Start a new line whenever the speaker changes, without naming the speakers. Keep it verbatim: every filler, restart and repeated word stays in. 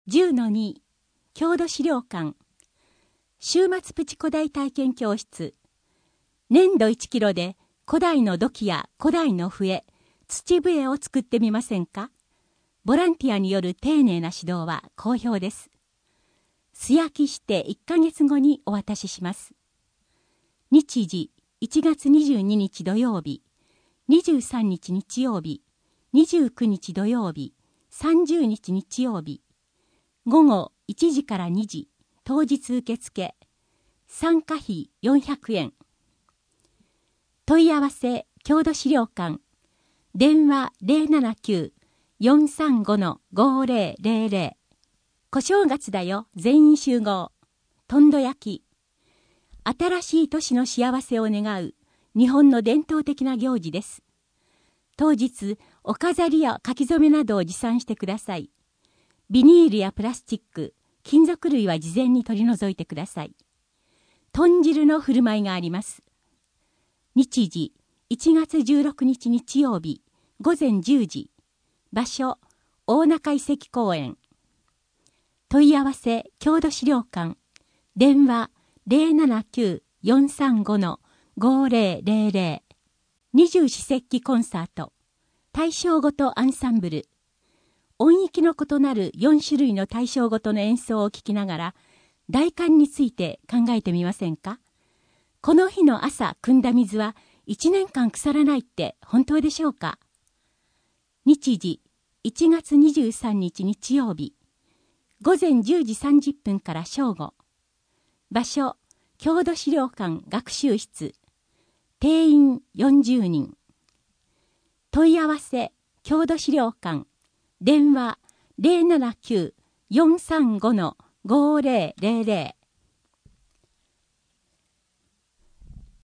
じゅうのに 郷土資料館週末プチ古代体験教室粘土いちキロで古代の土器や古代の笛、土笛を作ってみませんか。ボランティアによる丁寧な指導は好評です。素焼きしていっかげつごにお渡しします。日時いちがつにじゅうににち土曜日、にじゅうさんにち日曜日、にじゅうくにち土曜日、さんじゅうにち日曜日、午後いちじからにじ、当日受付、参加費よんひゃくえん。問い合わせ郷土資料館、電話 ゼロななきゅう よんさんご ごゼロゼロゼロ。小正月だよ、全員集合。とんど焼き。新しい年の幸せを願う日本の伝統的な行事です。当日、お飾りや書き初めなどを持参してください。ビニールやプラスチック、金属類は事前に取り除いてください。豚汁の振る舞いがあります。日時、いちがつじゅうろくにち日曜日、ごぜんじゅうじ。場所、大中遺跡公園。問い合わせ、郷土資料館。電話、ゼロななきゅう よんさんご ごゼロゼロゼロ。二十四節気コンサート。大正ごとアンサンブル。音域の異なるよんしゅるいの大正ごとの演奏を聴きながら、大寒について考えてみませんか。この日の朝汲んだ水はいちねんかん腐らないって本当でしょうか。日時、いちがつにじゅうさんにち日曜日、ごぜんじゅうじさんじゅっぷんから正午。場所、郷土資料館学習室。定員よんじゅうにん。問い合わせ、郷土資料館。電話 ゼロななきゅう よんさんご ごゼロゼロゼロ。